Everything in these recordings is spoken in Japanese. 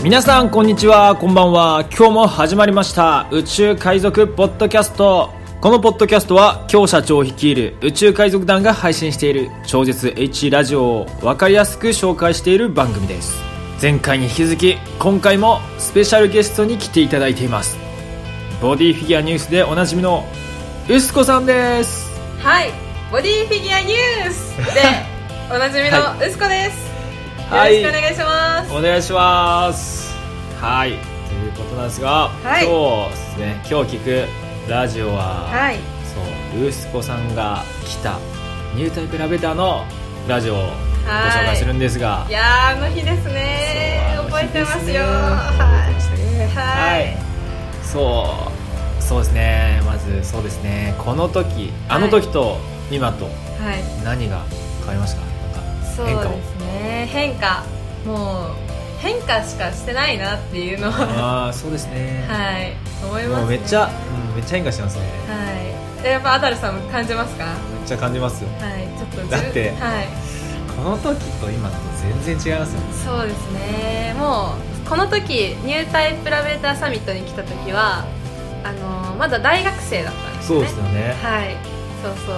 皆さんこんにちは、こんばんは。今日も始まりました宇宙海賊ポッドキャスト。このポッドキャストは今日社長を率いる宇宙海賊団が配信している超絶 H ラジオを分かりやすく紹介している番組です。前回に引き続き今回もスペシャルゲストに来ていただいています。ボディフィギュアニュースでおなじみのうすこさんです。 はい、ボディフィギュアニュースでおなじみのうすこです、はい、よろしくお願いします。 お願いします。はい、ということなんですが、 はい、 今日ですね、今日聞くラジオは、 はい、 そううすこさんが来たニュータイプラベーターのラジオをご紹介するんですが、 いやー、あの日ですね、覚えてますよ。 はい、そうですね。まずそうですね、この時、あの時と今と何が変わりましたか？なんか変化を。 そうですね、変化、もう変化しかしてないなっていうのはあ、そうですね、 はい、思いますね。 もうめっちゃ変化してますね。 はい、やっぱアダルさんも感じますか？めっちゃ感じますよ。 はい、ちょっとだって、 はい、 この時と今と全然違いますよね。 そうですね、もうこの時ニュータイプラベーターサミットに来た時はまだ大学生だったんですね。 そうですよね。 はい、そうそう、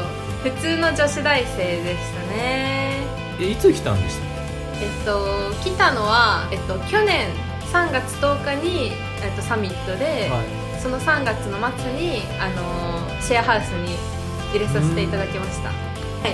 普通の女子大生でしたね。 いつ来たんでした？ 来たのは、去年3月10日に、サミットで、はい、その3月の末に、シェアハウスに入れさせていただきました。はい、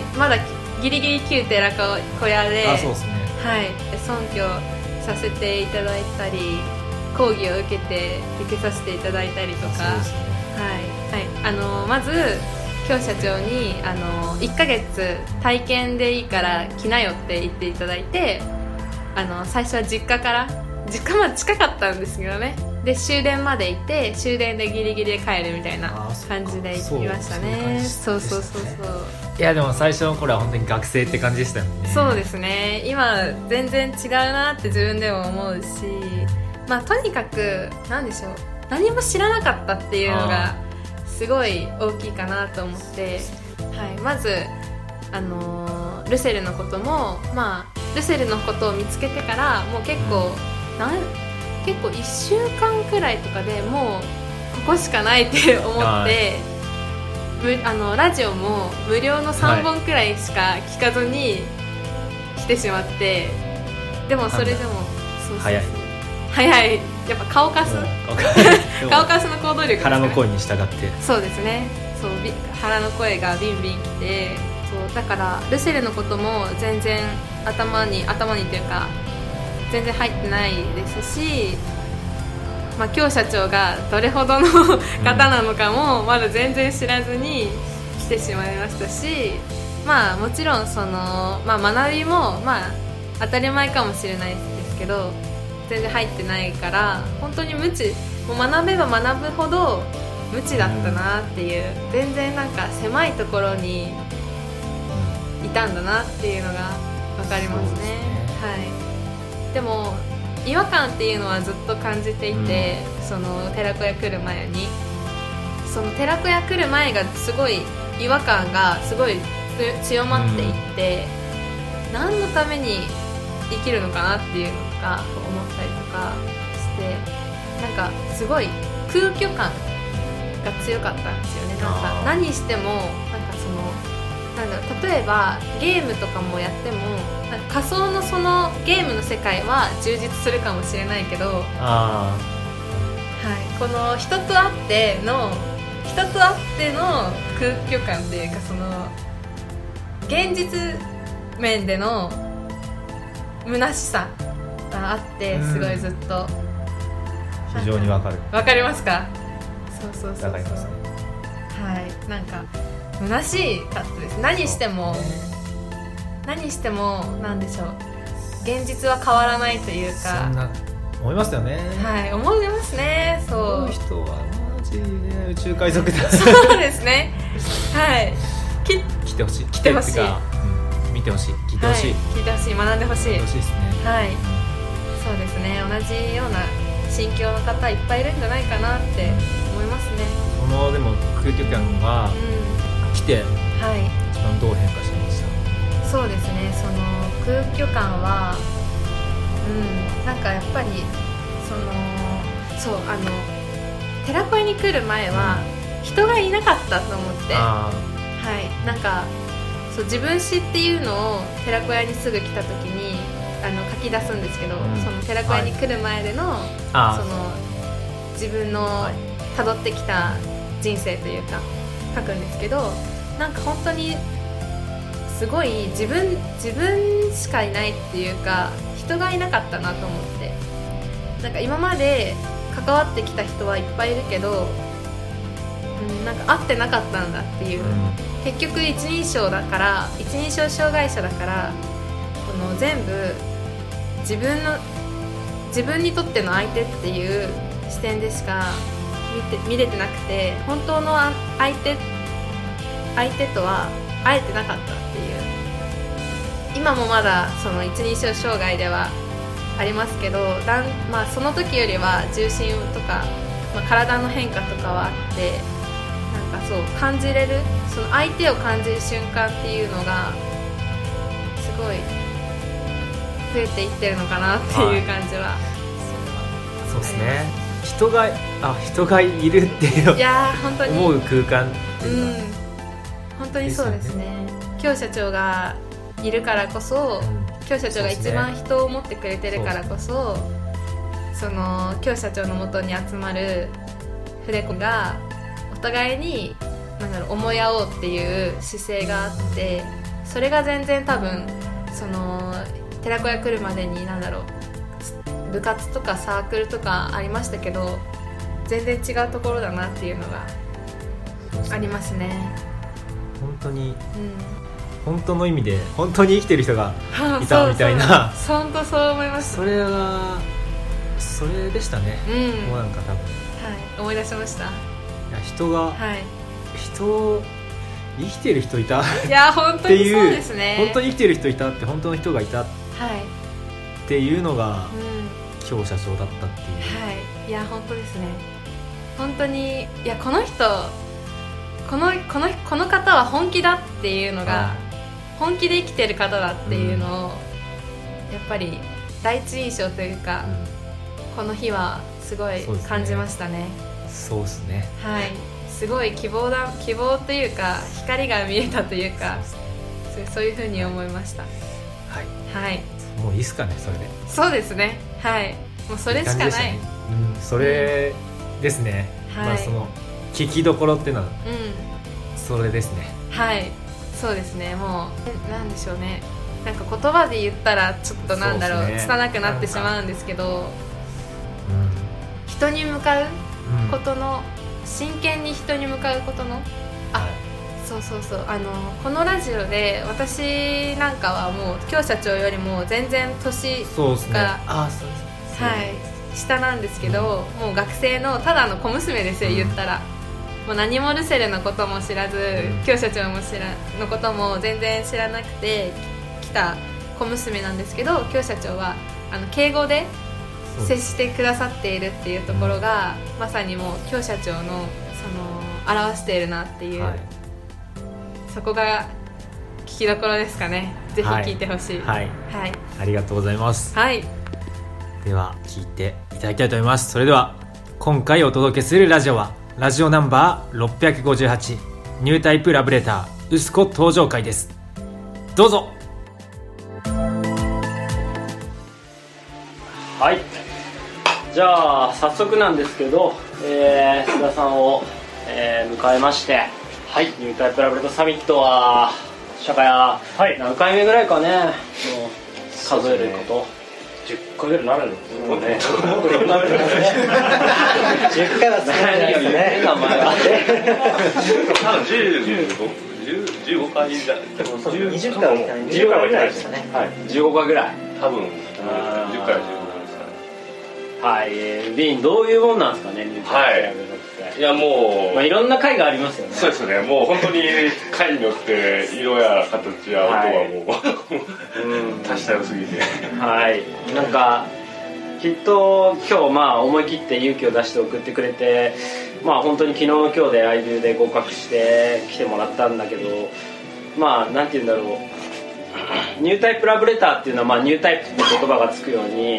まだギリギリ旧寺子屋で、 そうですね、はい、 尊敬させていただいたり、講義を受けさせていただいたりとか、そうですね、はいはい、まず今日社長に1ヶ月体験でいいから来なよって言っていただいて、最初は実家まで近かったんですけどね、で終電まで行って終電でギリギリで帰るみたいな感じで行きましたね。そう。 いやでも最初の頃は本当に学生って感じでしたよね。 そうですね、今全然違うなって自分でも思うし、まあとにかく何でしょう、何も知らなかったっていうのがすごい大きいかなと思って、はい、まずルセルのことも、まあルセルのことを見つけてからもう結構1週間くらいとかでもうここしかないって思って、ラジオも無料の3本くらいしか聞かずに来てしまって、でもそれでも早い、やっぱ顔かす顔かすの行動力ですかね。 腹の声に従って。そうですね、そう、腹の声がビンビンきて、そうだからルセルのことも全然頭にというか全然入ってないですし、まあ、今日社長がどれほどの方なのかもまだ全然知らずに来てしまいましたし、まあもちろんまあ、学びもまあ当たり前かもしれないですけど全然入ってないから、本当に無知、もう学べば学ぶほど無知だったなっていう、全然なんか狭いところにいたんだなっていうのが分かりますね。はい、でも違和感っていうのはずっと感じていて、その寺子屋来る前に、その寺子屋来る前がすごい違和感がすごい強まっていって、何のために生きるのかなっていうのとか思ったりとかして、なんかすごい空虚感が強かったんですよね。なんか何してもなんか例えばゲームとかもやってもなんか仮想のそのゲームの世界は充実するかもしれないけど、はい、この人と会っての空虚感っていうか、その現実面での虚しさがあって、すごいずっと非常にわかりますか？そうわかりますね。 はい、なんか虚しかったです。何してもなんでしょう、現実は変わらないというか、 そんな思いますよね。 はい、思いますね。そう、この人はマジで宇宙海賊だ。 そうですね。はい、 来てほしい、見てほしい、聞いてほしい、 学んでほしいですね。 はい、そうですね。同じような心境の方いっぱいいるんじゃないかなって思いますね。 そのでも空虚感は、来て、はい、一番どう変化しました？ そうですね、その空虚感は、なんかやっぱり寺子屋に来る前は人がいなかったと思って、なんかそう自分史っていうのを寺子屋にすぐ来た時に書き出すんですけど、その寺子屋に来る前での、その自分の辿ってきた人生というか書くんですけど、なんか本当にすごい自分しかいないっていうか人がいなかったなと思って、なんか今まで関わってきた人はいっぱいいるけど、なんか会ってなかったんだっていう、結局一人称だから一人称障害者だからこの全部自分にとっての相手っていう視点でしか見れてなくて、本当の相手とは会えてなかったっていう、今もまだその一人称障害ではありますけど、その時よりは重心とか、体の変化とかはあって、なんかそう感じれる、その相手を感じる瞬間っていうのがすごい増えていってるのかなっていう感じは、 そうですね。人がいるっていういや本当に思う空間っていうか、 本当にそうですね。京社長がいるからこそ、京社長が一番人を思ってくれてるからこそ、その京社長のもとに集まる筆子がお互いに思い合おうっていう姿勢があって、それが全然多分その寺子屋来るまでに部活とかサークルとかありましたけど、全然違うところだなっていうのがありますね。 本当に、本当の意味で本当に生きてる人がいたみたいな本当そう思います。 それでしたね、もうなんか多分、 思い出しました。いや人生きてる人いたいや本当にそうですね。 本当に生きてる人いたって、本当の人がいたっていうのが、京社長だったっていう、 いや本当ですね。本当に、いやこの方は本気だっていうのが、本気で生きてる方だっていうのを、やっぱり第一印象というか、この日はすごい感じましたね。 そうですね。 すごい希望というか光が見えたというか、そういう風に思いました。 もういいっすかね、それで。 そうですね。もうそれしかない。 それですね。その聞きどころっていうのは、それですね。そうですね。もうなんでしょうね。なんか言葉で言ったらちょっと拙くなってしまうんですけど、人に向かうことの、真剣に人に向かうことの、このラジオで私なんかはもう京社長よりも全然年が下なんですけど、もう学生のただの小娘ですよ、言ったら。もう何もルセルのことも知らず、京社長のことも全然知らなくて来た小娘なんですけど、京社長は敬語で接してくださっているっていうところが、まさにもう京社長の表しているなっていう、そこが聞きどころですかね。ぜひ聞いてほしい。 ありがとうございます。では聞いていただきたいと思います。それでは今回お届けするラジオはラジオナンバー658、ニュータイプラブレター薄子登場会です。どうぞ。 じゃあ早速なんですけど、須田さんを、迎えまして、ニュータイプラブレターサミットは社会は何回目ぐらいかね、もう数えること、10回ぐらいなるのもうね10回は少ないですね。名前は多分15回じゃ20回は行きたいですね。 15回ぐらい多分 10回は15 ディーン、どういうもんなんですかね、ニュータイプラブレターって。いやもう、いろんな回がありますよね。 そうですね。もう本当に回によって色や形や音はもう多種多様すぎて、 なんかきっと今日思い切って勇気を出して送ってくれて、本当に昨日の今日でライブで合格して来てもらったんだけど、なんて言うんだろう、ニュータイプラブレターっていうのは、ニュータイプって言葉がつくように、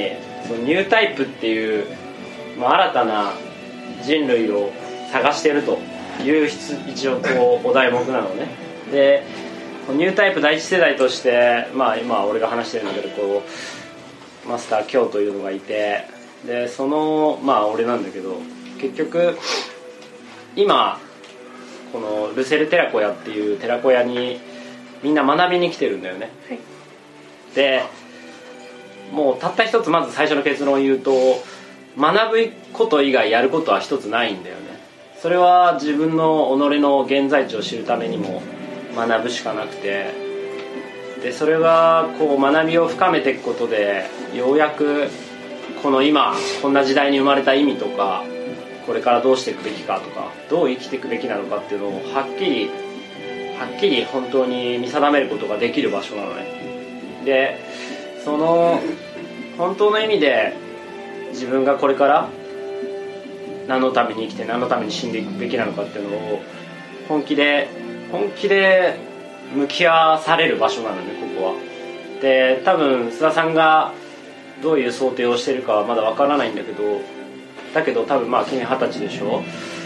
そのニュータイプっていう、新たな人類を探してるという一応こうお題目なのね。でニュータイプ第一世代として、今俺が話してるんだけど、こうマスター京というのがいて、でその俺なんだけど、結局今このルセル寺子屋っていう寺子屋にみんな学びに来てるんだよね、 はい、 でもうたった一つまず最初の結論を言うと、学ぶこと以外やることは一つないんだよね。それは自分の己の現在地を知るためにも学ぶしかなくて、でそれはこう学びを深めていくことで、ようやくこの今こんな時代に生まれた意味とか、これからどうしていくべきかとか、どう生きていくべきなのかっていうのをはっきり本当に見定めることができる場所なのね。でその本当の意味で自分がこれから何のために生きて何のために死んでいくべきなのかっていうのを本気で向き合わされる場所なのね、ここは。で多分須田さんがどういう想定をしているかはまだわからないんだけど、多分君20歳でしょ。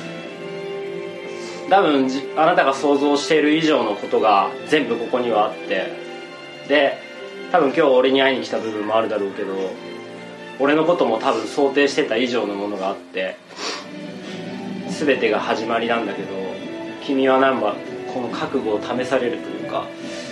多分あなたが想像している以上のことが全部ここにはあって、で多分今日俺に会いに来た部分もあるだろうけど、俺のことも多分想定してた以上のものがあって、全てが始まりなんだけど、君はこの覚悟を試されるというか、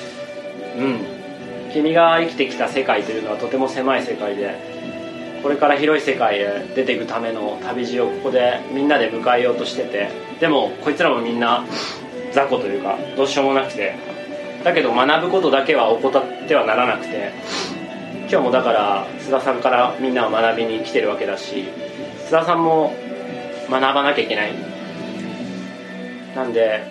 君が生きてきた世界というのはとても狭い世界で、これから広い世界へ出ていくための旅路をここでみんなで迎えようとしてて、でもこいつらもみんな雑魚というかどうしようもなくて、だけど学ぶことだけは怠ってはならなくて、今日もだから須田さんからみんなを学びに来てるわけだし、須田さんも学ばなきゃいけない。なんで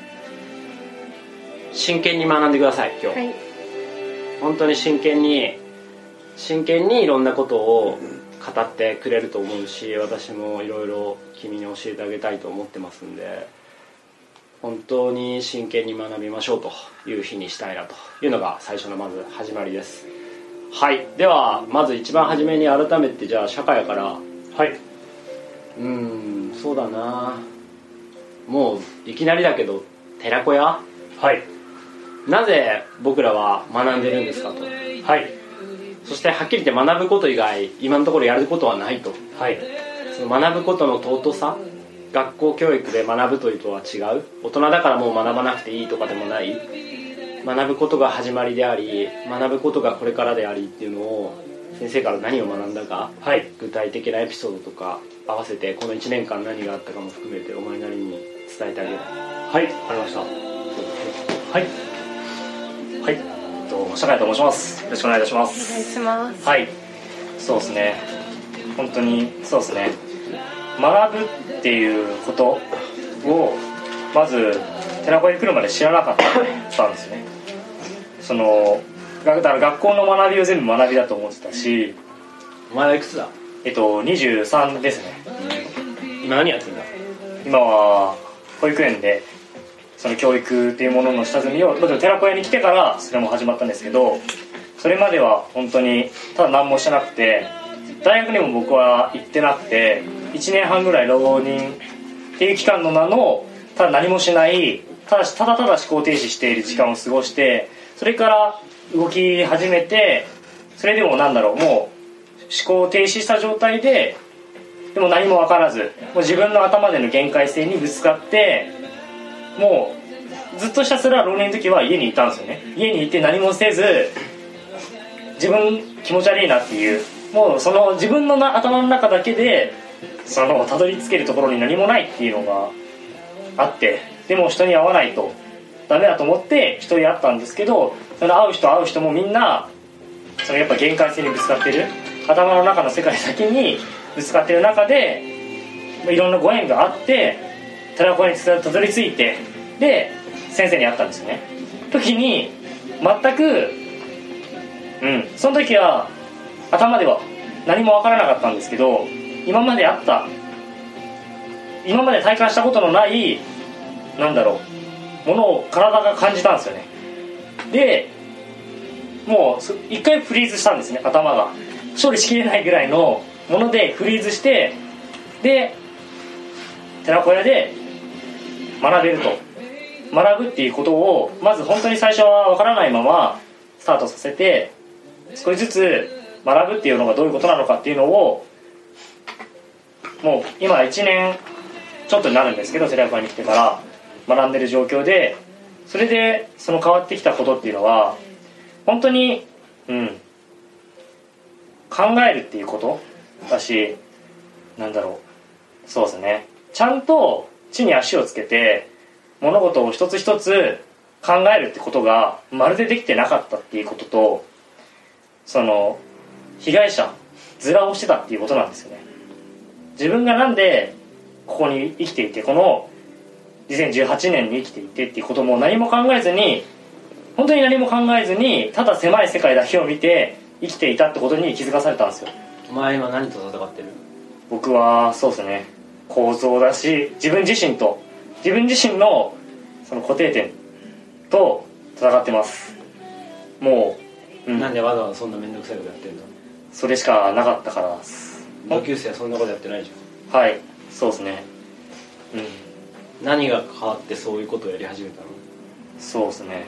真剣に学んでください今日、はい、本当に真剣にいろんなことを語ってくれると思うし、私もいろいろ君に教えてあげたいと思ってますんで、本当に真剣に学びましょうという日にしたいなというのが最初のまず始まりです。はい、ではまず一番初めに改めてじゃあ社会から、はい、そうだな、もういきなりだけど寺子屋、はい、なぜ僕らは学んでるんですかと、はい、そしてはっきり言って学ぶこと以外今のところやることはないと、はい、その学ぶことの尊さ、学校教育で学ぶというとは違う、大人だからもう学ばなくていいとかでもない、学ぶことが始まりであり、学ぶことがこれからでありっていうのを先生から何を学んだか、はい、具体的なエピソードとか合わせてこの1年間何があったかも含めてお前なりに伝えてあげる。はい、わかりました。はいはい、社会と申します。よろしくお願いいたします。 お願いします。 はい、そうですね、本当にそうですね、学ぶっていうことをまず寺子屋に来るまで知らなかったんですね。だから学校の学びを全部学びだと思ってたし。お前はいくつだ？23ですね。今何やってんだ？今は保育園でその教育っていうものの下積みを、寺子屋に来てからそれも始まったんですけど、それまでは本当にただ何もしてなくて、大学にも僕は行ってなくて、1年半ぐらい浪人っていう期間の名のただ何もしない、ただ思考停止している時間を過ごして、それから動き始めて、それでももう思考停止した状態で、でも何も分からず、もう自分の頭での限界性にぶつかって、もうずっとひたすら浪人の時は家にいたんですよね。家にいて何もせず、自分気持ち悪いなっていう、もうその自分の頭の中だけでたどり着けるところに何もないっていうのがあって、でも人に会わないとダメだと思って人に会ったんですけど、その会う人もみんなやっぱ限界性にぶつかってる、頭の中の世界だけにぶつかってる中でいろんなご縁があって寺子屋にたどり着いて、で先生に会ったんですよね。時に全くその時は頭では何も分からなかったんですけど、今まで体感したことのないものを体が感じたんですよね。でもう一回フリーズしたんですね、頭が。 処理しきれないぐらいのものでフリーズして、で寺子屋で学べると、学ぶっていうことをまず本当に最初は分からないままスタートさせて、少しずつ学ぶっていうのがどういうことなのかっていうのを、もう今1年ちょっとになるんですけど、寺子屋に来てから学んでる状況で、それでその変わってきたことっていうのは本当に、考えるっていうことだし、なんだろう、そうですね、ちゃんと地に足をつけて物事を一つ一つ考えるってことがまるでできてなかったっていうことと、その被害者面をしてたっていうことなんですよね。自分がなんでここに生きていて、この2018年に生きていてっていうことも何も考えずに、本当に何も考えずにただ狭い世界だけを見て生きていたってことに気づかされたんですよ。 お前今何と戦ってる？ 僕はそうですね、構造だし、自分自身のその固定点と戦ってます。もう、 なんでわざわざそんな面倒くさいことやってんの？ それしかなかったからです。 同級生はそんなことやってないじゃん。はい、そうですね。 何が変わってそういうことをやり始めたの？ そうですね、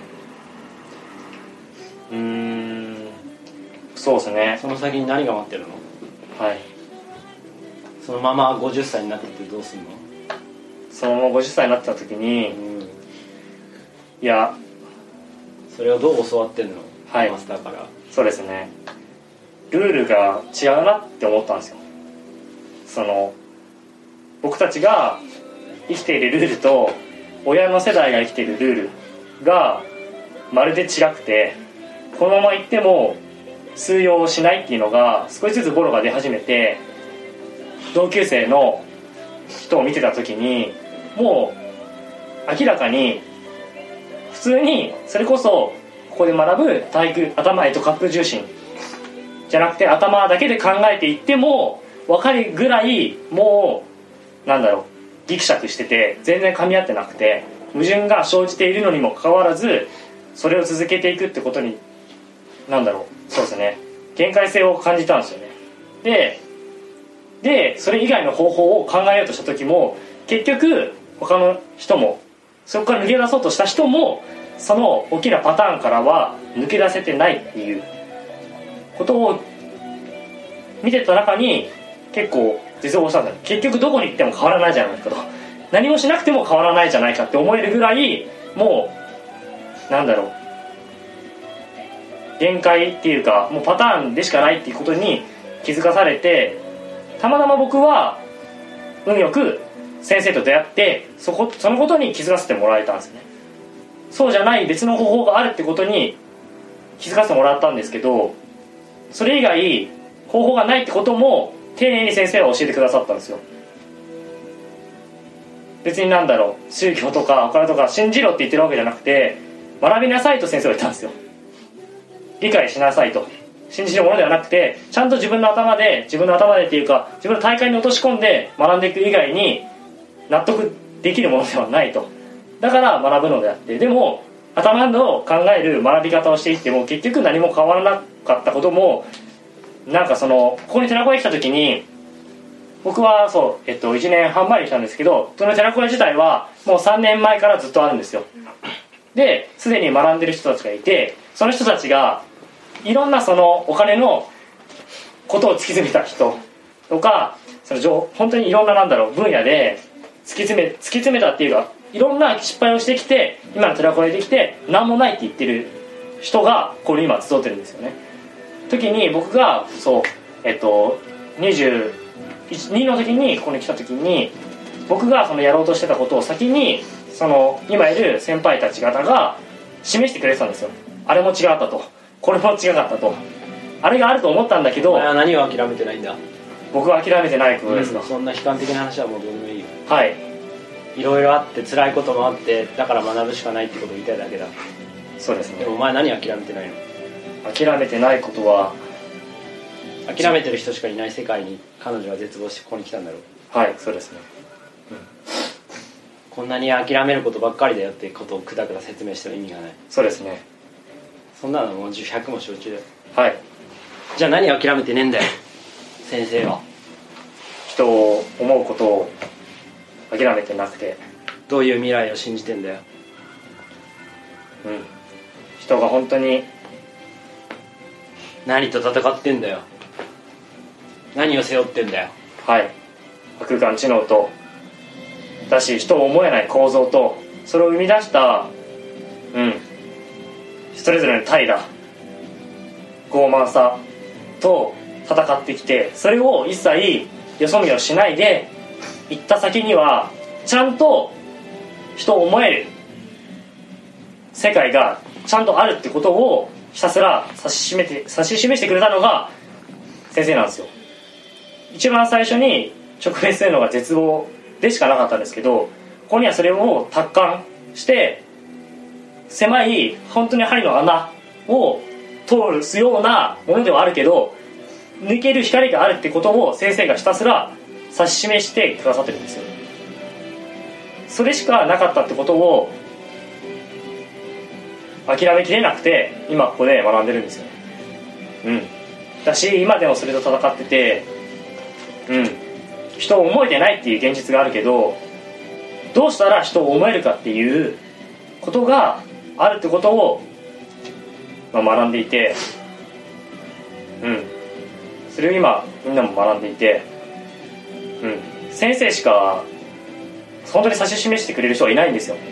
そうですね。 その先に何が待ってるの？ はい。 そのまま50歳になっててどうすんの？ そのまま50歳になった時に、いや、 それをどう教わってんの？ はい、 マスターから。 そうですね、ルールが違うなって思ったんですよ。その僕たちが生きているルールと親の世代が生きているルールがまるで違くて、このまま行っても通用しないっていうのが少しずつボロが出始めて、同級生の人を見てた時にもう明らかに普通にそれこそここで学ぶ体育、頭と滑空重心じゃなくて頭だけで考えていっても分かるぐらい、もうなんだろう、ギクシャクしてて全然噛み合ってなくて矛盾が生じているのにもかかわらず、それを続けていくってことになんだろう、そうですね、限界性を感じたんですよね。でそれ以外の方法を考えようとした時も結局他の人も、そこから抜け出そうとした人もその大きなパターンからは抜け出せてないっていうことを見てた中に結構絶望したんだよ。結局どこに行っても変わらないじゃないかと、何もしなくても変わらないじゃないかって思えるぐらい、もうなんだろう、限界っていうかもうパターンでしかないっていうことに気づかされて、たまたま僕は運よく先生と出会ってそのことに気づかせてもらえたんですよね。そうじゃない別の方法があるってことに気づかせてもらったんですけど、それ以外方法がないってことも丁寧に先生は教えてくださったんですよ。別になんだろう、宗教とかお金とか信じろって言ってるわけじゃなくて、学びなさいと先生は言ったんですよ。理解しなさいと、信じるものではなくてちゃんと自分の頭でっていうか自分の体感に落とし込んで学んでいく以外に納得できるものではないと。だから学ぶのであって、でも頭の考える学び方をしていっても結局何も変わらなかったことも、なんかここに寺子屋に来た時に僕は1年半前に来たんですけど、その寺子屋自体はもう3年前からずっとあるんですよ。ですでに学んでる人たちがいて、その人たちがいろんなそのお金のことを突き詰めた人とか、本当にいろんな分野で突き詰めたっていうか、いろんな失敗をしてきて今の寺子屋できて何もないって言ってる人がこれ今集ってるんですよね。時に僕が22の時にここに来た時に、僕がやろうとしてたことを先に今いる先輩たち方が示してくれてたんですよ。あれも違ったと、これも違かったと、あれがあると思ったんだけど。 何を諦めてないんだ？ 僕は諦めてないことですが、 そんな悲観的な話はもうどうでもいいよ。 はい、 いろいろあって辛いこともあって、だから学ぶしかないってことを言いたいだけだ。 そうですね。 でもお前何諦めてないの？ 諦めてないことは、 諦めてる人しかいない世界に彼女は絶望してここに来たんだろう。 はい、そうですね、 こんなに諦めることばっかりだよってことをくだくだ説明しても意味がない。 そうですね。 そんなのもう100も承知だよ。 はい、 じゃあ何諦めてねえんだよ先生は。 人を思うことを諦めてなくて、 どういう未来を信じてんだよ。 人が本当に何と戦ってんだよ。何を背負ってんだよ。 空間知能とだし、人を思えない構造と、それを生み出したそれぞれの怠惰、傲慢さと戦ってきて、それを一切よそ見をしないで行った先にはちゃんと人を思える世界がちゃんとあるってことをひたすら指し示してくれたのが先生なんですよ。一番最初に直面するのが絶望でしかなかったんですけど、ここにはそれを達観して狭い本当に針の穴を通すようなものではあるけど、抜ける光があるってことを先生がひたすら指し示してくださってるんですよ。それしかなかったってことを諦めきれなくて今ここで学んでるんですよ。だし今でもそれと戦ってて、人を思えてないっていう現実があるけど、どうしたら人を思えるかっていうことがあるってことを、学んでいて、それを今みんなも学んでいて、先生しか本当に指し示してくれる人はいないんですよ。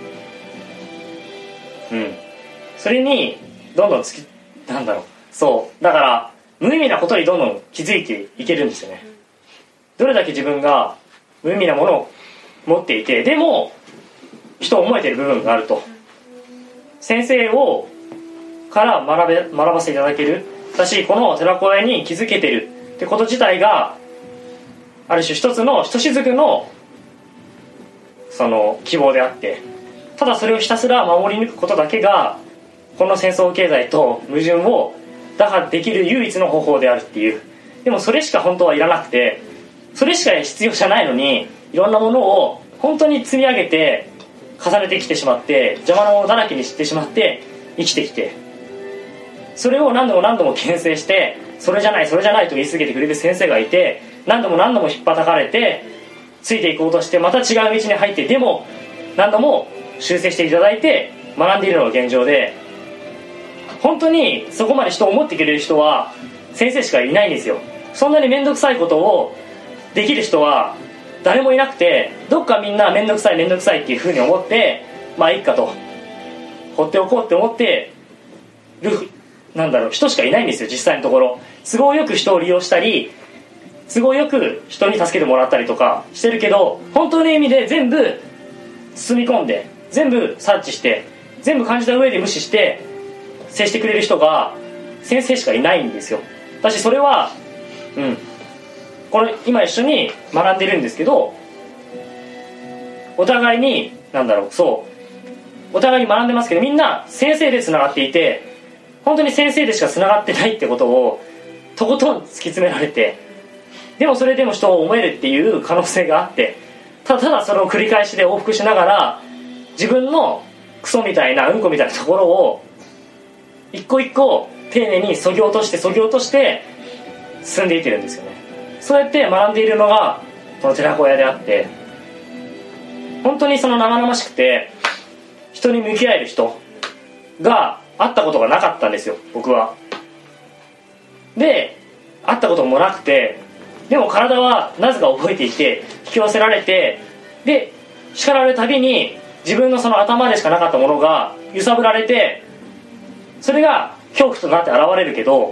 それにどんどんそうだから無意味なことにどんどん気づいていけるんですよね。どれだけ自分が無意味なものを持っていて、でも人を思えている部分があると、先生をから学ばせていただける。だし、この寺子屋に気づけてるってこと自体がある種一つのひとしずくのその希望であって、ただそれをひたすら守り抜くことだけがこの戦争経済と矛盾を打破できる唯一の方法であるっていう。でもそれしか本当はいらなくて、それしか必要じゃないのに、いろんなものを本当に積み上げて重ねてきてしまって、邪魔なものだらけにしてしまって生きてきて、それを何度も何度も牽制して、それじゃないそれじゃないと言い続けてくれる先生がいて、何度も何度も引っ叩かれてついていこうとして、また違う道に入って、でも何度も修正していただいて学んでいるのが現状で、本当にそこまで人を思ってくれる人は先生しかいないんですよ。そんなに面倒くさいことをできる人は誰もいなくて、どっかみんな面倒くさい面倒くさいっていう風に思って、まあいいかと放っておこうって思ってる人しかいないんですよ。実際のところ都合よく人を利用したり、都合よく人に助けてもらったりとかしてるけど、本当の意味で全部包み込んで、全部察知して、全部感じた上で無視して接してくれる人が先生しかいないんですよ。だしそれはこれ今一緒に学んでるんですけど、お互いにお互いに学んでますけど、みんな先生でつながっていて、本当に先生でしかつながってないってことをとことん突き詰められて、でもそれでも人を思えるっていう可能性があって、ただそれを繰り返しで往復しながら、自分のクソみたいなうんこみたいなところを一個一個丁寧に削ぎ落として進んでいってるんですよね。そうやって学んでいるのがこの寺子屋であって、本当にその生々しくて人に向き合える人が会ったことがなかったんですよ、僕は。で会ったこともなくて、でも体はなぜか覚えていて、引き寄せられて、で叱られるたびに自分のその頭でしかなかったものが揺さぶられて、それが恐怖となって現れるけど、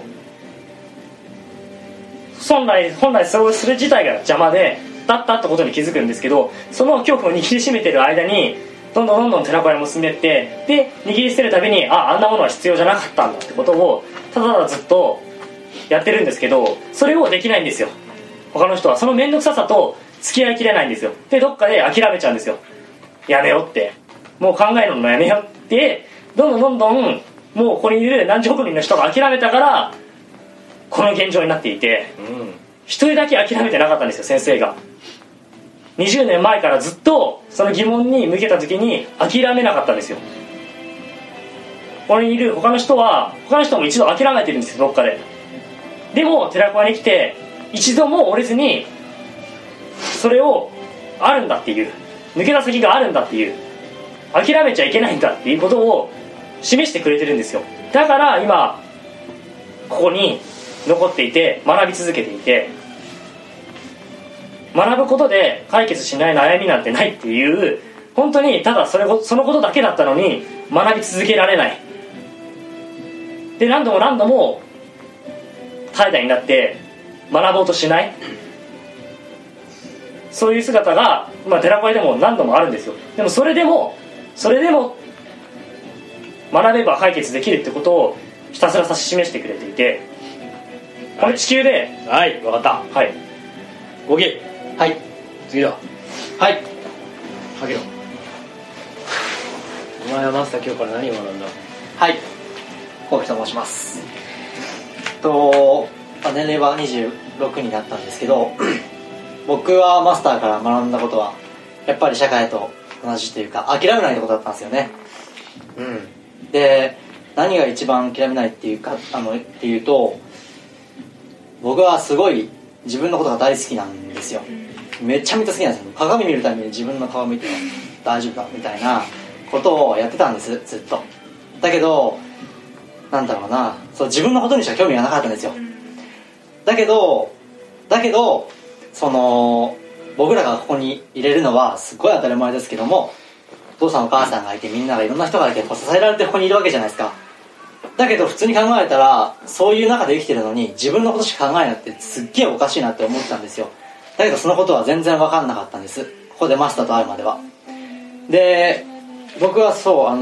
本来それをする自体が邪魔でだったってことに気づくんですけど、その恐怖を握りしめてる間にどんどん寺子屋も進んでって、で握り捨てるたびにあんなものは必要じゃなかったんだってことをただずっとやってるんですけど、それをできないんですよ。他の人はその面倒くささと付き合いきれないんですよ。でどっかで諦めちゃうんですよ。やめよって、もう考えるのやめよって、どんどんもうここにいる何十億人の人が諦めたからこの現状になっていて、一人だけ諦めてなかったんですよ、先生が。20年前からずっとその疑問に向けた時に諦めなかったんですよ。ここにいる他の人も一度諦めてるんですよ、どっかで。 でも寺子屋に来て一度も折れずに、それをあるんだっていう、抜けた先があるんだっていう、諦めちゃいけないんだっていうことを示してくれてるんですよ。だから今ここに残っていて、学び続けていて、学ぶことで解決しない悩みなんてないっていう、本当にただそのことだけだったのに学び続けられないで、何度も何度も怠惰になって学ぼうとしない、そういう姿が、寺子屋でも何度もあるんですよ。でもそれでも学べば解決できるってことをひたすら指し示してくれていて、この地球で、 はい、分かった。 はい、 ゴキ。 はい。 次だ。 はい。 ハゲロ。お前はマスター今日から何を学んだ？ はい。コウキと申します。年齢は26になったんですけど、僕はマスターから学んだことはやっぱり社会と同じというか、諦めないってことだったんですよね。で、何が一番諦めないっていうか、っていうと、僕はすごい自分のことが大好きなんですよ。めちゃめちゃ好きなんですよ。鏡見るために自分の顔見て大丈夫かみたいなことをやってたんです、ずっと。だけどそう自分のことにしか興味がなかったんですよ。だけど僕らがここに入れるのはすごい当たり前ですけども、お父さんお母さんがいて、みんながいろんな人がいて支えられてここにいるわけじゃないですか。だけど普通に考えたら、そういう中で生きてるのに自分のことしか考えないってすっげえおかしいなって思ってたんですよ。だけどそのことは全然分かんなかったんです、ここでマスターと会うまでは。で、僕は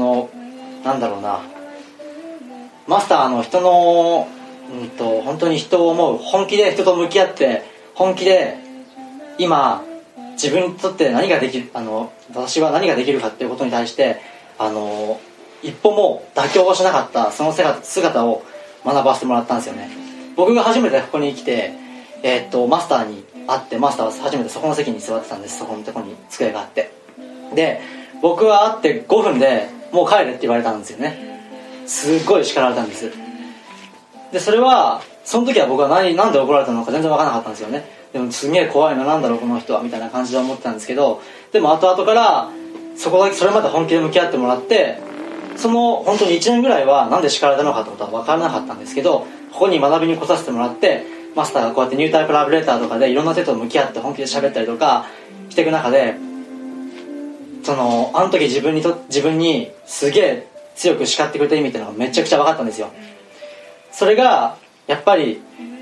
マスター人の本当に人を思う、本気で人と向き合って、本気で今自分にとって何ができる、私は何ができるかっていうことに対して一歩も妥協をしなかった、その姿を学ばせてもらったんですよね。僕が初めてここに来て、マスターに会って、マスターは初めてそこの席に座ってたんです。そこのとこに机があって、で僕は会って5分でもう帰れって言われたんですよね。すっごい叱られたんです。でそれはその時は僕はなんで怒られたのか全然分からなかったんですよね。でもすげえ怖いな、なんだろうこの人はみたいな感じで思ってたんですけど、でも後々からそれまで本気で向き合ってもらって、本当に1年ぐらいはなんで叱られたのかってことは分からなかったんですけど、ここに学びに来させてもらって、マスターがこうやってニュータイプラブレターとかでいろんな手と向き合って本気で喋ったりとかしていく中で、あの時自分にすげえ強く叱ってくれた意味っていうのがめちゃくちゃ分かったんですよ。それがやっぱり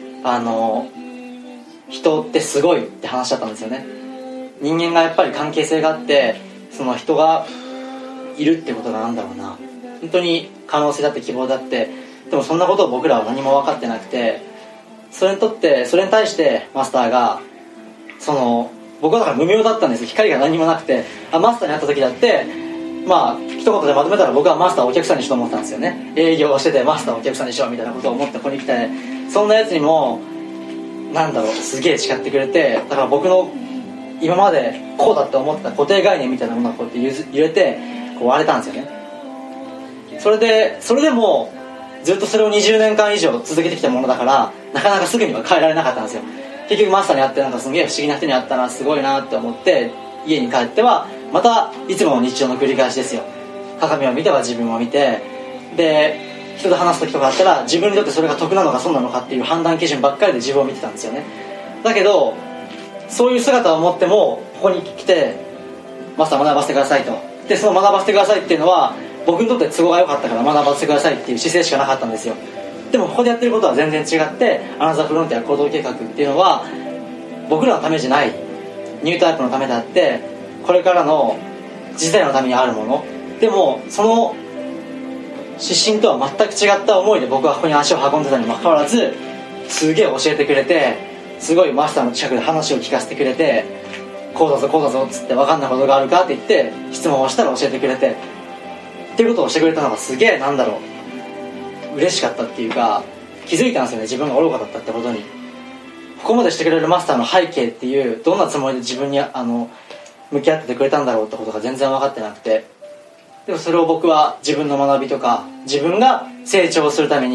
人ってすごいって話だったんですよね。人間がやっぱり関係性があって、その人がいるってことが本当に可能性だって希望だって、でもそんなことを僕らは何も分かってなくて、それに対してマスターが僕はだから無名だったんです。光が何もなくて、マスターに会った時だって一言でまとめたら、僕はマスターをお客さんにしようと思ったんですよね。営業をしててマスターをお客さんにしようみたいなことを思ってここに来て、そんなやつにもすげえ誓ってくれて、だから僕の今までこうだって思ってた固定概念みたいなものがこうやって揺れてこう割れたんですよね。それでもずっとそれを20年間以上続けてきたものだから、なかなかすぐには変えられなかったんですよ。結局マスターに会ってすげえ不思議な人に会ったな、すごいなって思って家に帰ってはまたいつもの日常の繰り返しですよ。鏡を見ては自分を見て、で人と話す時とかあったら自分にとってそれが得なのか損なのかっていう判断基準ばっかりで自分を見てたんですよね。だけどそういう姿を持ってもここに来てマスター学ばせてくださいと。でその学ばせてくださいっていうのは僕にとって都合が良かったから学ばせてくださいっていう姿勢しかなかったんですよ。でもここでやってることは全然違って、アナザーフロンティア行動計画っていうのは僕らのためじゃない、ニュータイプのためであって、これからの次世代のためにあるものでも、その指針とは全く違った思いで僕はここに足を運んでたにもかかわらず、すげえ教えてくれて、すごいマスターの近くで話を聞かせてくれて、こうだぞこうだぞっつって、分かんないことがあるかって言って質問をしたら教えてくれてっていうことをしてくれたのがすげえ嬉しかったっていうか、気づいたんですよね、自分が愚かだったってことに。ここまでしてくれるマスターの背景っていう、どんなつもりで自分に向き合っててくれたんだろうってことが全然分かってなくて、でもそれを僕は自分の学びとか自分が成長するために、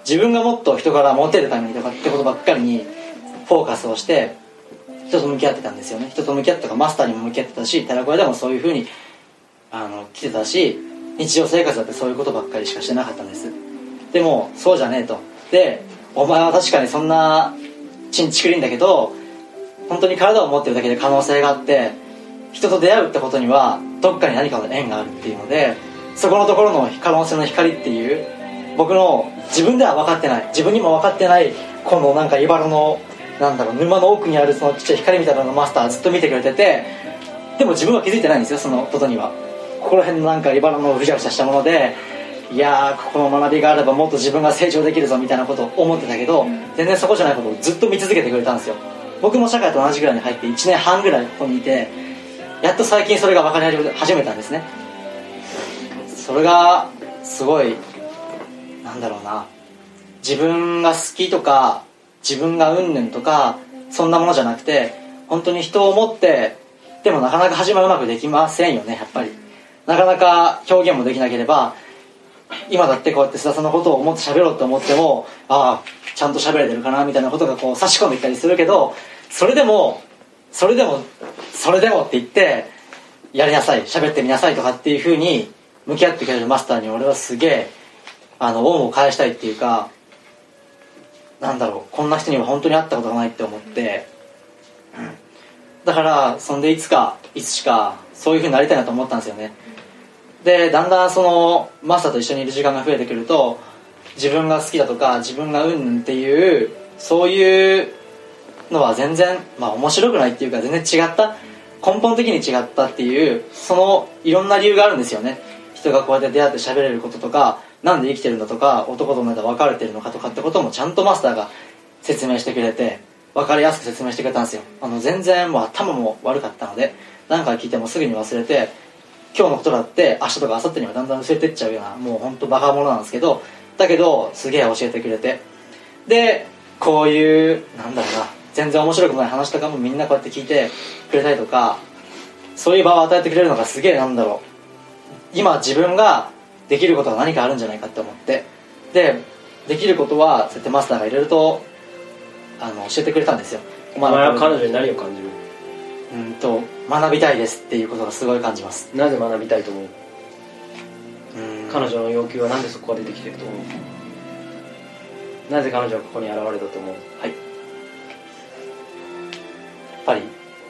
自分がもっと人からモテるためにとかってことばっかりにフォーカスをして人と向き合ってたんですよね。人と向き合ってたかマスターにも向き合ってたし、寺子屋でもそういう風に来てたし、日常生活だってそういうことばっかりしかしてなかったんです。でもそうじゃねえと。で、お前は確かにそんなちんちくりんだけど、本当に体を持ってるだけで可能性があって、人と出会うってことにはどっかに何かの縁があるっていうので、そこのところの可能性の光っていう、僕の自分では分かってない、自分にも分かってないこのなんか茨の沼の奥にあるそのちっちゃい光みたいなのをマスターはずっと見てくれてて、でも自分は気づいてないんですよ、そのことには。ここら辺のなんか茨のふじゃふじゃしたもので、いやーここの学びがあればもっと自分が成長できるぞみたいなことを思ってたけど、全然そこじゃないことをずっと見続けてくれたんですよ。僕も社会と同じぐらいに入って1年半ぐらいここにいて、やっと最近それが分かり始めたんですね。それがすごい自分が好きとか自分がうんぬんとかそんなものじゃなくて、本当に人を思って、でもなかなか始まるうまくできませんよね。やっぱりなかなか表現もできなければ、今だってこうやって須田さんのことを思って喋ろうと思っても、ちゃんと喋れてるかなみたいなことがこう差し込んできたりするけど、それでもって言ってやりなさい、喋ってみなさいとかっていう風に向き合ってくれるマスターに俺はすげえ恩を返したいっていうか、こんな人には本当に会ったことがないって思って、だからそんでいつしかそういう風になりたいなと思ったんですよね。でだんだんそのマスターと一緒にいる時間が増えてくると、自分が好きだとか自分がうんぬんっていうそういうのは全然面白くないっていうか、全然違った、根本的に違ったっていう、そのいろんな理由があるんですよね。人がこうやって出会って喋れることとか、なんで生きてるんだとか、男と女で別れてるのかとかってこともちゃんとマスターが説明してくれて、分かりやすく説明してくれたんですよ。全然もう頭も悪かったので、何回聞いてもすぐに忘れて、今日のことだって明日とか明後日にはだんだん忘れてっちゃうような、もうほんとバカ者なんですけど、だけどすげえ教えてくれて、でこういう全然面白くない話とかもみんなこうやって聞いてくれたりとか、そういう場を与えてくれるのがすげえ今自分ができることが何かあるんじゃないかって思って、でできることはそうやってマスターがいろいろと教えてくれたんですよ。 お前は彼女に何を感じる？ 学びたいですっていうことがすごい感じます。 なぜ学びたいと思う？彼女の要求はなんでそこが出てきてると思う？なぜ彼女はここに現れたと思う？ はい、やっぱり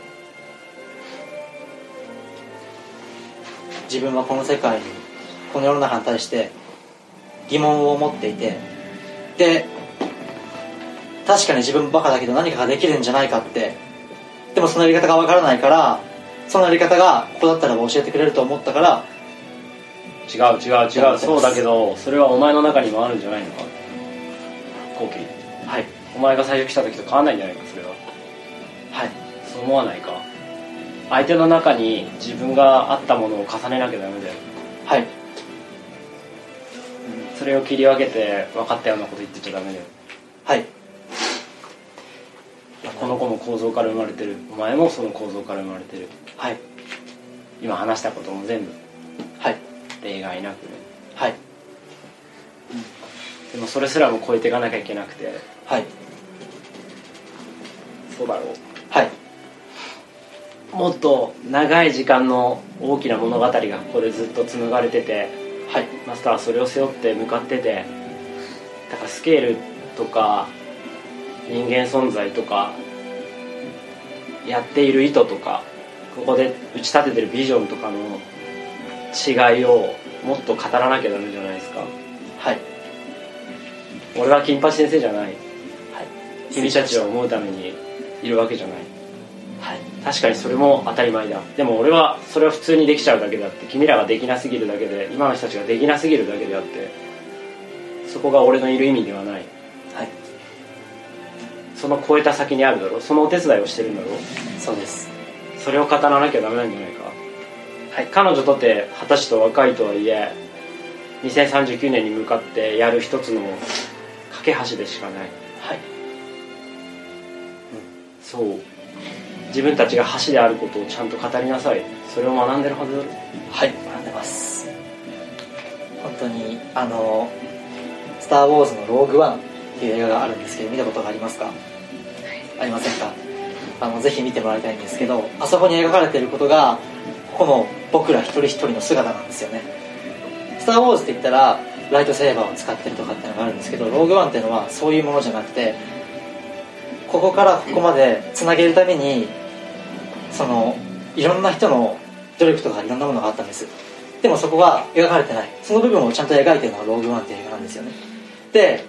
自分はこの世界に、この世の中に対して疑問を持っていて、で確かに自分バカだけど何かができるんじゃないかって、でもそのやり方がわからないから、そのやり方がここだったら教えてくれると思ったから。 違うそうだけど、それはお前の中にもあるんじゃないのか。後期、 はい、 お前が最初来た時と変わんないんじゃないか、それは。 はい、 そう思わないか。相手の中に自分があったものを重ねなきゃダメだよ。 はい、 それを切り分けて分かったようなこと言ってちゃダメだよ。 はい、 この子も構造から生まれてる、お前もその構造から生まれてる。 はい、 今話したことも全部、 はい、 例外なくね。 はい、 でもそれすらも超えていかなきゃいけなくて。 はい、 そうだろう。 はい、 もっと長い時間の大きな物語がここでずっと紡がれてて、 はい、 マスターはそれを背負って向かってて、だからスケールとか人間存在とかやっている意図とか、ここで打ち立ててるビジョンとかの違いをもっと語らなきゃダメじゃないですか。 はい、 俺は金八先生じゃない、 はい、 君たちを思うためにいるわけじゃない、 はい、 確かにそれも当たり前だ。でも俺はそれを普通にできちゃうだけであって、君らができなすぎるだけで、今の人たちができなすぎるだけであって、そこが俺のいる意味ではない、 はい、 その超えた先にあるだろう。そのお手伝いをしてるんだろう。 そうです。 それを語らなきゃダメなんじゃないか。 はい、 彼女とって20歳と若いとはいえ、2039年に向かってやる一つの架け橋でしかない。 はい、 そう、自分たちが橋であることをちゃんと語りなさい。それを学んでるはずだろ。 はい、学んでます。本当にター・ウォーズのローグワンっていう映画があるんですけど、見たことがありますか？ありませんか？ぜひ見てもらいたいんですけど、あそこに描かれていることがこの僕ら一人一人の姿なんですよね。スター・ウォーズって言ったらライトセーバーを使ってるとかっていうのがあるんですけど、ローグワンっていうのはそういうものじゃなくて、ここからここまでつなげるためにいろんな人の努力とかいろんなものがあったんです。でもそこが描かれてない、その部分をちゃんと描いてるのがローグワンっていう映画なんですよね。で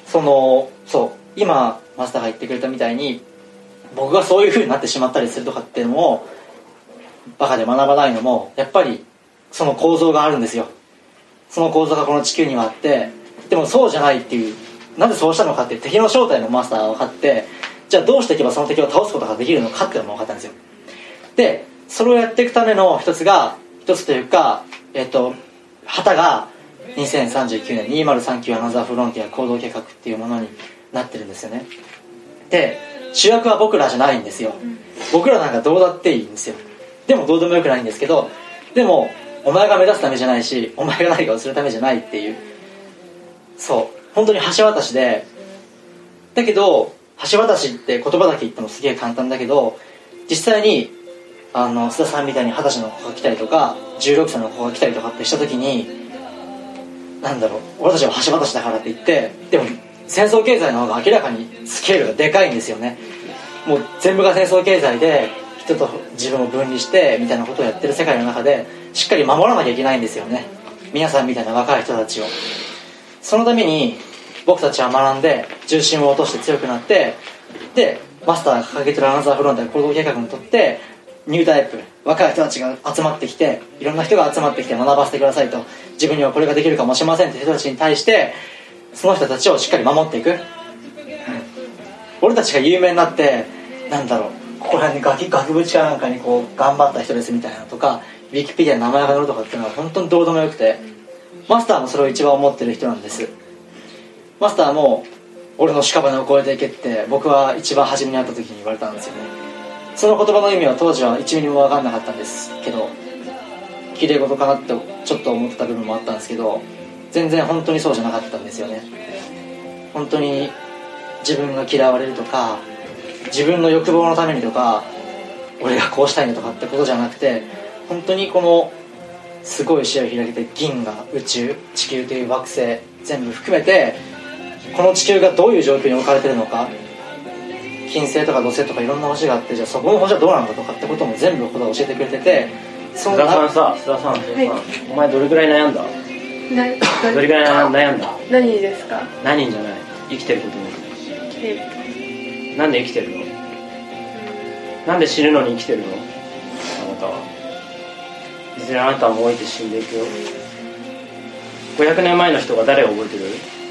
今マスターが言ってくれたみたいに、僕がそういう風になってしまったりするとかっていうのもバカで学ばないのも、やっぱりその構造があるんですよ。その構造がこの地球にはあって、でもそうじゃないっていう、なぜそうしたのかっていう敵の正体のマスターが分かって、じゃあどうしていけばその敵を倒すことができるのかっていうのも分かったんですよ。でそれをやっていくための一つというか、旗が2039年2039アナザーフロンティア行動計画っていうものになってるんですよね。で主役は僕らじゃないんですよ。僕らなんかどうだっていいんですよ。でもどうでもよくないんですけど、でもお前が目指すためじゃないし、お前が何かをするためじゃないっていう、本当に橋渡しで、だけど橋渡しって言葉だけ言ってもすげえ簡単だけど、実際に須田さんみたいに20歳の子が来たりとか16歳の子が来たりとかってした時に、俺たちは橋渡しだからって言って、でも戦争経済の方が明らかにスケールがでかいんですよね。もう全部が戦争経済で人と自分を分離してみたいなことをやってる世界の中で、しっかり守らなきゃいけないんですよね、皆さんみたいな若い人たちを。そのために僕たちは学んで重心を落として強くなって、でマスターが掲げてるアナザーフロンティア行動計画にとってニュータイプ、若い人たちが集まってきて、いろんな人が集まってきて学ばせてくださいと、自分にはこれができるかもしれませんって人たちに対して、その人たちをしっかり守っていく、俺たちが有名になって、ここら辺に額縁かなんかに頑張った人ですみたいなとか、ウィキペディアに名前が載るとかっていうのは本当にどうでもよくて、マスターもそれを一番思ってる人なんです。マスターも俺の屍を越えていけって僕は一番初めに会った時に言われたんですよね。その言葉の意味は当時は1ミリも分かんなかったんですけど、綺麗事かなってちょっと思ってた部分もあったんですけど、全然本当にそうじゃなかったんですよね。本当に自分が嫌われるとか、自分の欲望のためにとか、俺がこうしたいのとかってことじゃなくて、本当にこのすごい視野を開けて、銀河、宇宙、地球という惑星全部含めて、この地球がどういう状況に置かれてるのか、金星とか土星とかいろんな星があって、じゃあそこの星はどうなのかとかってことも全部教えてくれてて、 須田さん、お前どれぐらい悩んだ？どれぐらい悩んだ？ 何ですか？ 何じゃない、生きてることに。なんで生きてるの？なんで死ぬのに生きてるの？あなたは。いずれあなたはもういて死んでいくよ。500年前の人が誰を覚えてる？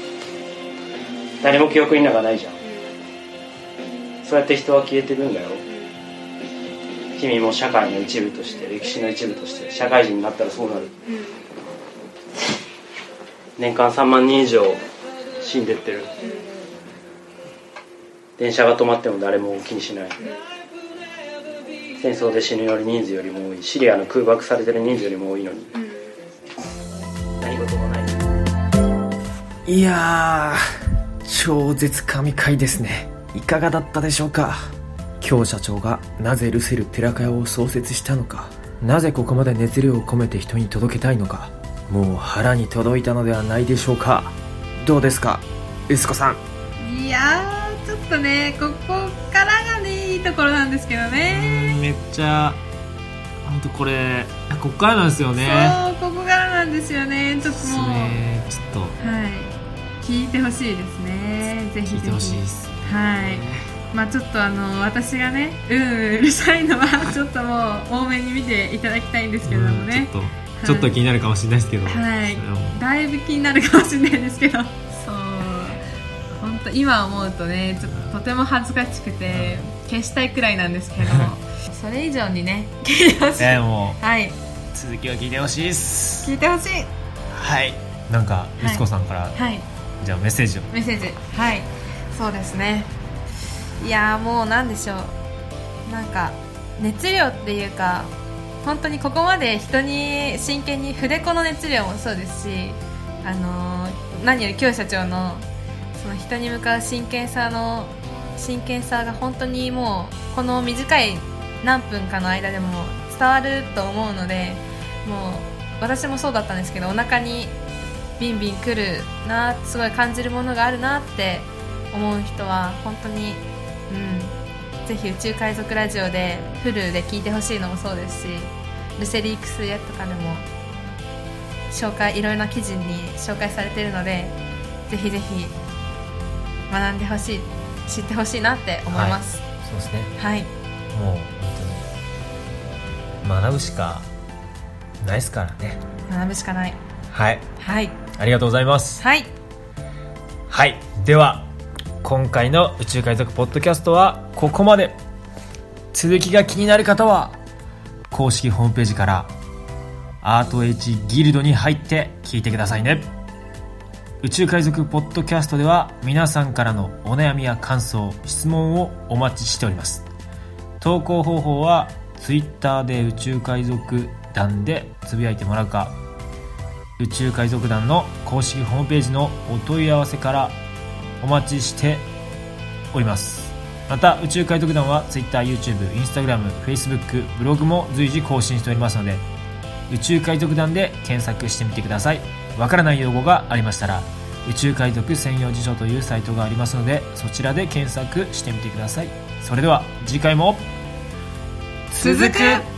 誰も記憶になんかないじゃん。そうやって人は消えてるんだよ。君も社会の一部として、歴史の一部として社会人になったらそうなる。年間3万人以上死んでってる。電車が止まっても誰も気にしない。戦争で死ぬ人数よりも多い。シリアの空爆されてる人数よりも多いのに、何事もない。 いやー、超絶神回ですね。いかがだったでしょうか。京社長がなぜルセル寺子屋を創設したのか、なぜここまで熱量を込めて人に届けたいのか、もう腹に届いたのではないでしょうか。どうですか、うすこさん。 いやー、ちょっとね、ここからがね、いいところなんですけどね。 めっちゃ本当これここからなんですよね。 そう、ここからなんですよね。ちょっともうちょっと聞いてほしいですね。ぜひ聞いてほしいです。 まあちょっと私がね、うるさいのはちょっともう多めに見ていただきたいんですけれどもね。 ちょっと気になるかもしれないですけど、 だいぶ気になるかもしれないですけど、そう本当今思うとね、ちょっととても恥ずかしくて消したいくらいなんですけどそれ以上にね、聞いてほしい。 もう、続きを聞いてほしいです。 聞いてほしい。 なんかうすこさんから、じゃあメッセージを。 そうですね。いやもうなんでしょう、なんか熱量っていうか、本当にここまで人に真剣に、筆子の熱量もそうですし、 何より京社長のその人に向かう真剣さが本当にもうこの短い何分かの間でも伝わると思うので、もう私もそうだったんですけど、お腹にビンビン来るな、すごい感じるものがあるなって思う人は本当に、ぜひ宇宙海賊ラジオでフルで聞いてほしいのもそうですし、ルセリークスやとかでもいろいろな記事に紹介されているので、ぜひぜひ学んでほしい、知ってほしいなって思います。 そうですね。 はい。 もう本当に学ぶしかないですからね。 学ぶしかない。 はい。 はい。 ありがとうございます。 はい。 はい。では今回の宇宙海賊ポッドキャストはここまで。続きが気になる方は公式ホームページからアート H ギルドに入って聞いてくださいね。宇宙海賊ポッドキャストでは皆さんからのお悩みや感想、質問をお待ちしております。投稿方法は Twitter で宇宙海賊団でつぶやいてもらうか、宇宙海賊団の公式ホームページのお問い合わせからお待ちしております。また宇宙海賊団は Twitter、YouTube、Instagram、Facebook、ブログも随時更新しておりますので、宇宙海賊団で検索してみてください。わからない用語がありましたら宇宙海賊専用辞書というサイトがありますので、そちらで検索してみてください。それでは次回も続く。